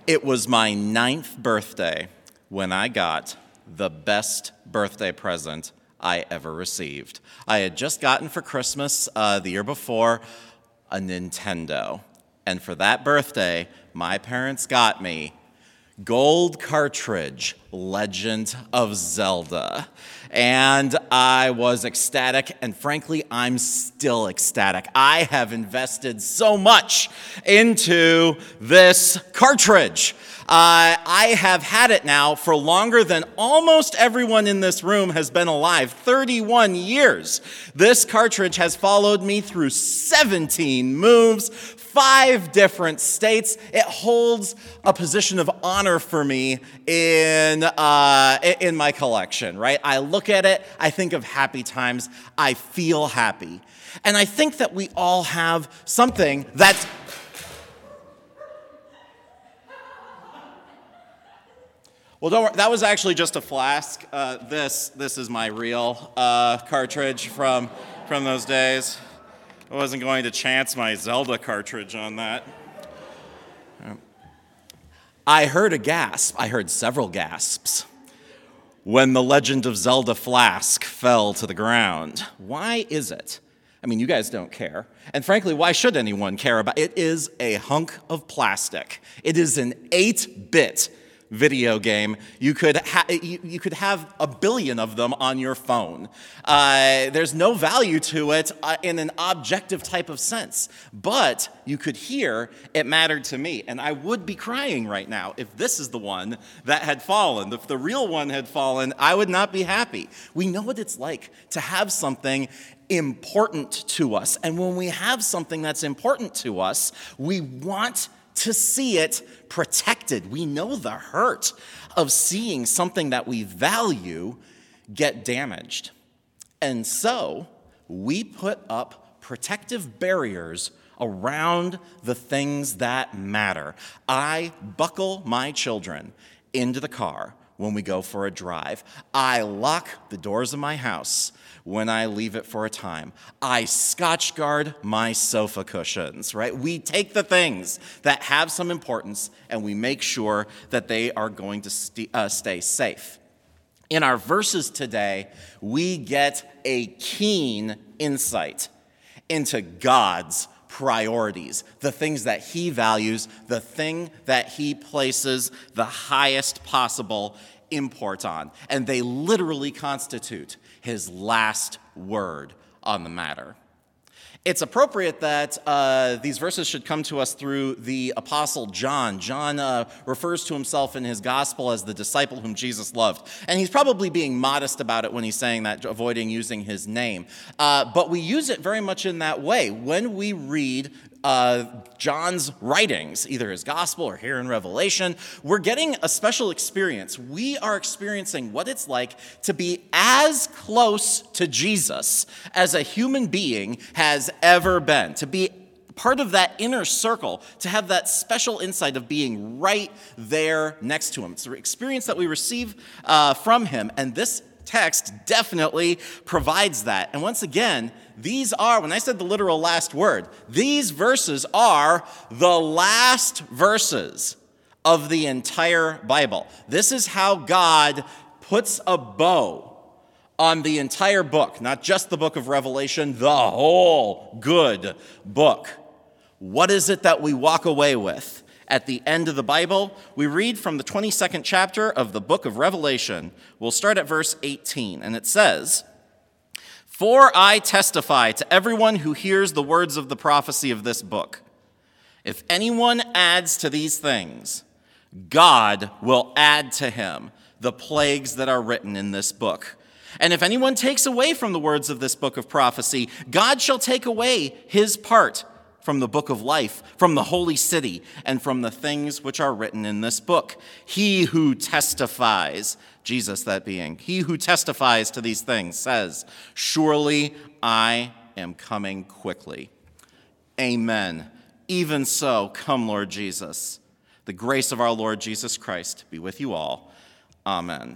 It was my 9th birthday when I got the best birthday present I ever received. I had just gotten for Christmas the year before a Nintendo. And for that birthday, my parents got me Gold Cartridge, Legend of Zelda. And I was ecstatic, and frankly, I'm still ecstatic. I have invested so much into this cartridge. I have had it now for longer than almost everyone in this room has been alive, 31 years. This cartridge has followed me through 17 moves, 5 different states. It holds a position of honor for me in my collection, right? I look at it, I think of happy times, I feel happy. And I think that we all have something that's... Well, don't worry, that was actually just a flask. This is my real cartridge from those days. I wasn't going to chance my Zelda cartridge on that. I heard a gasp. I heard several gasps when the Legend of Zelda flask fell to the ground. Why is it? I mean, you guys don't care. And frankly, why should anyone care about it? It is a hunk of plastic. It is an 8-bit video game. You could have a billion of them on your phone. There's no value to it in an objective type of sense. But you could hear it mattered to me. And I would be crying right now if this is the one that had fallen. If the real one had fallen, I would not be happy. We know what it's like to have something important to us. And when we have something that's important to us, we want to see it protected. We know the hurt of seeing something that we value get damaged. And so we put up protective barriers around the things that matter. I buckle my children into the car when we go for a drive. I lock the doors of my house when I leave it for a time. I Scotch guard my sofa cushions, right? We take the things that have some importance and we make sure that they are going to stay safe. In our verses today, we get a keen insight into God's priorities, the things that he values, the thing that he places the highest possible import on. And they literally constitute his last word on the matter. It's appropriate that these verses should come to us through the Apostle John. John refers to himself in his gospel as the disciple whom Jesus loved. And he's probably being modest about it when he's saying that, avoiding using his name. But we use it very much in that way. When we read John's writings, either his gospel or here in Revelation, we're getting a special experience. We are experiencing what it's like to be as close to Jesus as a human being has ever been, to be part of that inner circle, to have that special insight of being right there next to him. It's an experience that we receive from him, and this text definitely provides that. And once again, these are, when I said the literal last word, these verses are the last verses of the entire Bible. This is how God puts a bow on the entire book, not just the book of Revelation, the whole good book. What is it that we walk away with? At the end of the Bible, we read from the 22nd chapter of the book of Revelation. We'll start at verse 18, and it says, "For I testify to everyone who hears the words of the prophecy of this book. If anyone adds to these things, God will add to him the plagues that are written in this book. And if anyone takes away from the words of this book of prophecy, God shall take away his part from the book of life, from the holy city, and from the things which are written in this book. He who testifies," Jesus that being, "he who testifies to these things says, surely I am coming quickly. Amen. Even so, come, Lord Jesus. The grace of our Lord Jesus Christ be with you all. Amen."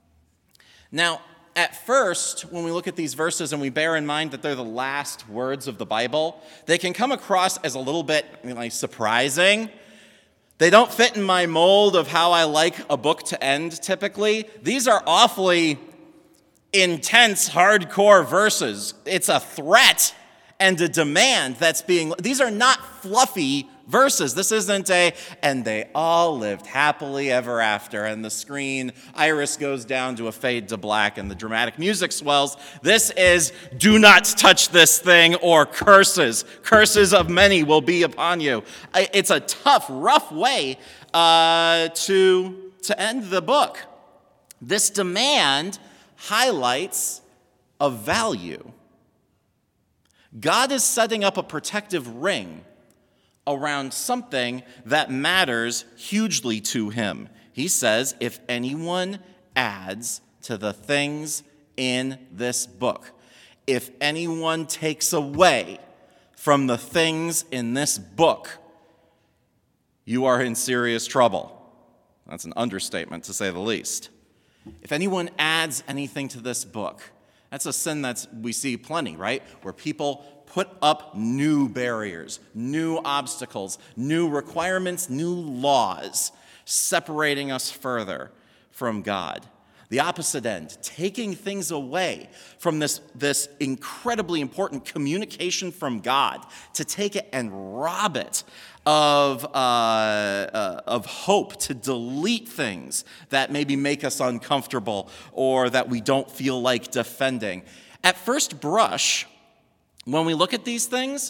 Now, at first, when we look at these verses and we bear in mind that they're the last words of the Bible, they can come across as a little bit surprising. They don't fit in my mold of how I like a book to end typically. These are awfully intense, hardcore verses. It's a threat and a demand these are not fluffy verses. This isn't and they all lived happily ever after, and the screen iris goes down to a fade to black, and the dramatic music swells. This is, do not touch this thing, or curses. Curses of many will be upon you. It's a tough, rough way to end the book. This demand highlights a value. God is setting up a protective ring around something that matters hugely to him. He says, if anyone adds to the things in this book, if anyone takes away from the things in this book, you are in serious trouble. That's an understatement, to say the least. If anyone adds anything to this book, that's a sin we see plenty, right? Where people put up new barriers, new obstacles, new requirements, new laws, separating us further from God. The opposite end, taking things away from this incredibly important communication from God, to take it and rob it of hope, to delete things that maybe make us uncomfortable or that we don't feel like defending. At first brush, when we look at these things,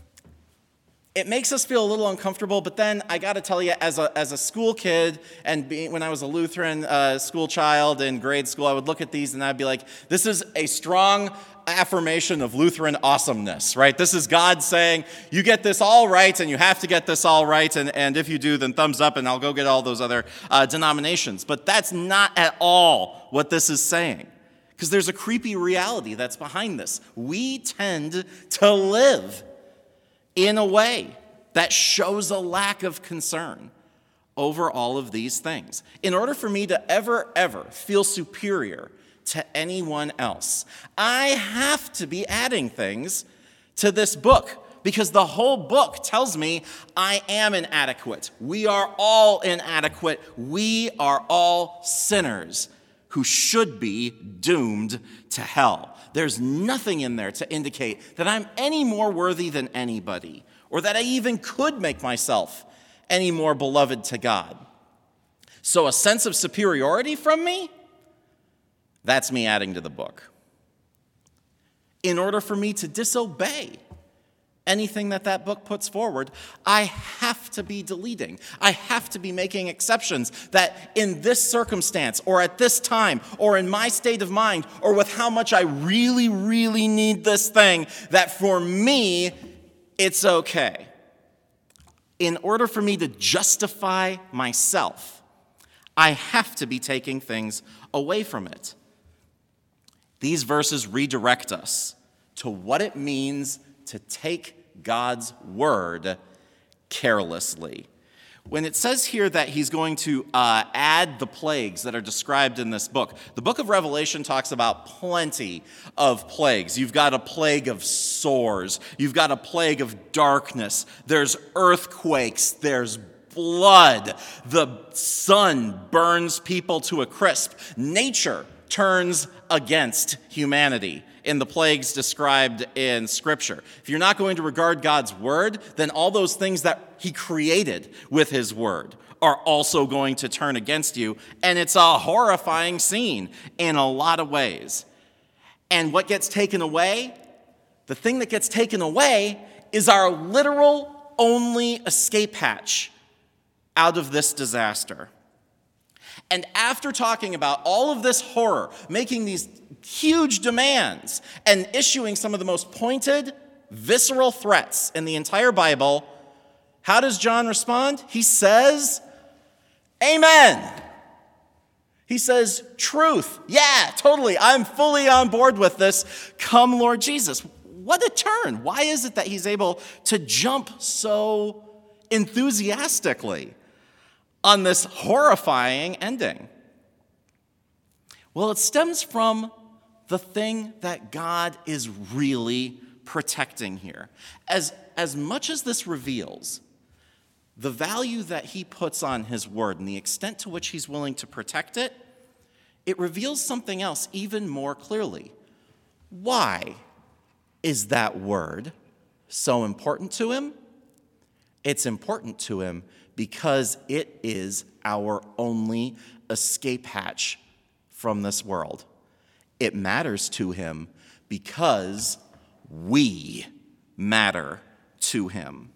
it makes us feel a little uncomfortable, but then I got to tell you, as a school kid, and when I was a Lutheran school child in grade school, I would look at these and I'd be like, this is a strong affirmation of Lutheran awesomeness, right? This is God saying, you get this all right, and you have to get this all right, and if you do, then thumbs up, and I'll go get all those other denominations. But that's not at all what this is saying, because there's a creepy reality that's behind this. We tend to live in a way that shows a lack of concern over all of these things. In order for me to ever feel superior to anyone else, I have to be adding things to this book, because the whole book tells me I am inadequate. We are all inadequate. We are all sinners who should be doomed to hell. There's nothing in there to indicate that I'm any more worthy than anybody, or that I even could make myself any more beloved to God. So a sense of superiority from me, that's me adding to the book. In order for me to disobey anything that book puts forward, I have to be deleting. I have to be making exceptions that in this circumstance, or at this time, or in my state of mind, or with how much I really, really need this thing, that for me, it's okay. In order for me to justify myself, I have to be taking things away from it. These verses redirect us to what it means to take God's word carelessly. When it says here that he's going to add the plagues that are described in this book, the book of Revelation talks about plenty of plagues. You've got a plague of sores. You've got a plague of darkness. There's earthquakes. There's blood. The sun burns people to a crisp. Nature turns against humanity in the plagues described in Scripture. If you're not going to regard God's word, then all those things that he created with his word are also going to turn against you, and it's a horrifying scene in a lot of ways. And what gets taken away? The thing that gets taken away is our literal only escape hatch out of this disaster. And after talking about all of this horror, making these huge demands, and issuing some of the most pointed, visceral threats in the entire Bible, how does John respond? He says, Amen. He says, truth. Yeah, totally. I'm fully on board with this. Come, Lord Jesus. What a turn. Why is it that he's able to jump so enthusiastically on this horrifying ending? Well, it stems from the thing that God is really protecting here. As much as this reveals the value that he puts on his word and the extent to which he's willing to protect it, it reveals something else even more clearly. Why is that word so important to him? It's important to him because it is our only escape hatch from this world. It matters to him because we matter to him.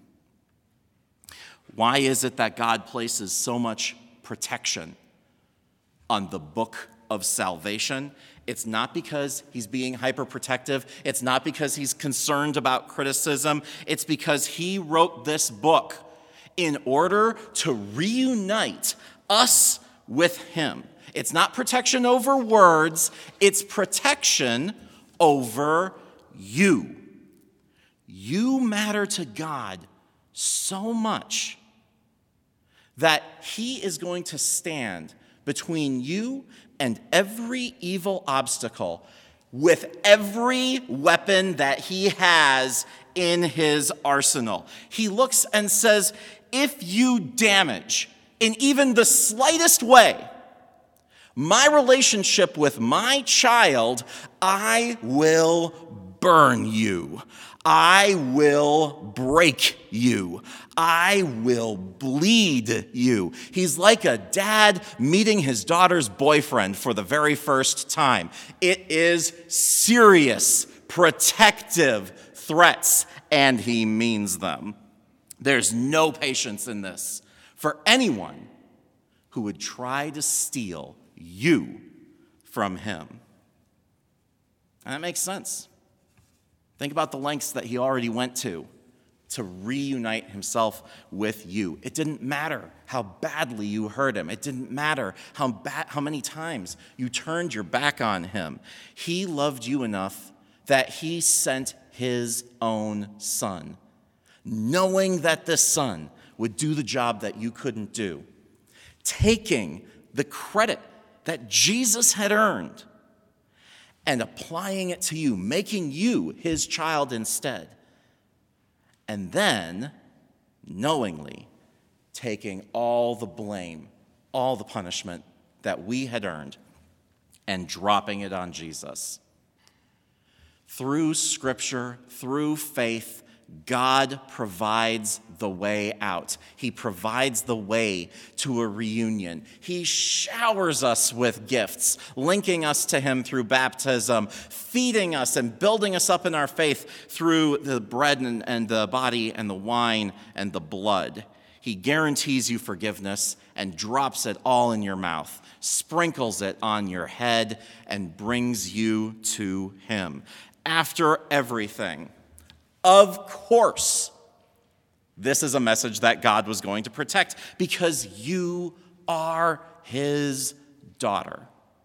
Why is it that God places so much protection on the book of salvation? It's not because he's being hyperprotective. It's not because he's concerned about criticism. It's because he wrote this book in order to reunite us with him. It's not protection over words. It's protection over you. You matter to God so much that he is going to stand between you and every evil obstacle with every weapon that he has in his arsenal. He looks and says, if you damage in even the slightest way my relationship with my child, I will burn you. I will break you. I will bleed you. He's like a dad meeting his daughter's boyfriend for the very first time. It is serious, protective threats, and he means them. There's no patience in this for anyone who would try to steal you from him. And that makes sense. Think about the lengths that he already went to reunite himself with you. It didn't matter how badly you hurt him. It didn't matter how many times you turned your back on him. He loved you enough that he sent his own son, knowing that this son would do the job that you couldn't do, taking the credit that Jesus had earned and applying it to you, making you his child instead. And then, knowingly, taking all the blame, all the punishment that we had earned and dropping it on Jesus. Through Scripture, through faith, God provides the way out. He provides the way to a reunion. He showers us with gifts, linking us to him through baptism, feeding us and building us up in our faith through the bread and the body and the wine and the blood. He guarantees you forgiveness and drops it all in your mouth, sprinkles it on your head, and brings you to him. After everything, of course, this is a message that God was going to protect because you are his daughter.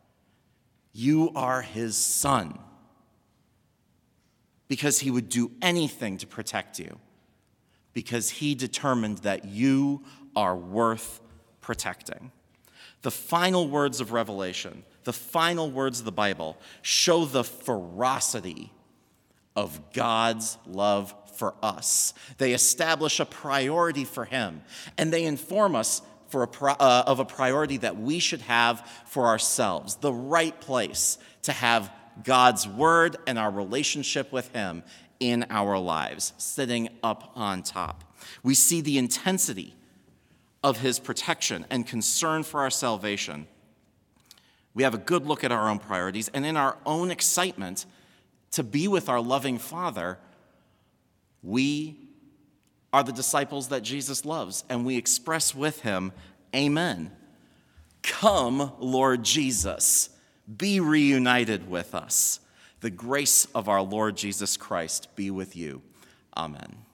You are his son. Because he would do anything to protect you. Because he determined that you are worth protecting. The final words of Revelation, the final words of the Bible, show the ferocity of God's love for us. They establish a priority for him, and they inform us of a priority that we should have for ourselves, the right place to have God's word and our relationship with him in our lives, sitting up on top. We see the intensity of his protection and concern for our salvation. We have a good look at our own priorities, and in our own excitement to be with our loving Father, we are the disciples that Jesus loves, and we express with him, Amen. Come, Lord Jesus, be reunited with us. The grace of our Lord Jesus Christ be with you. Amen.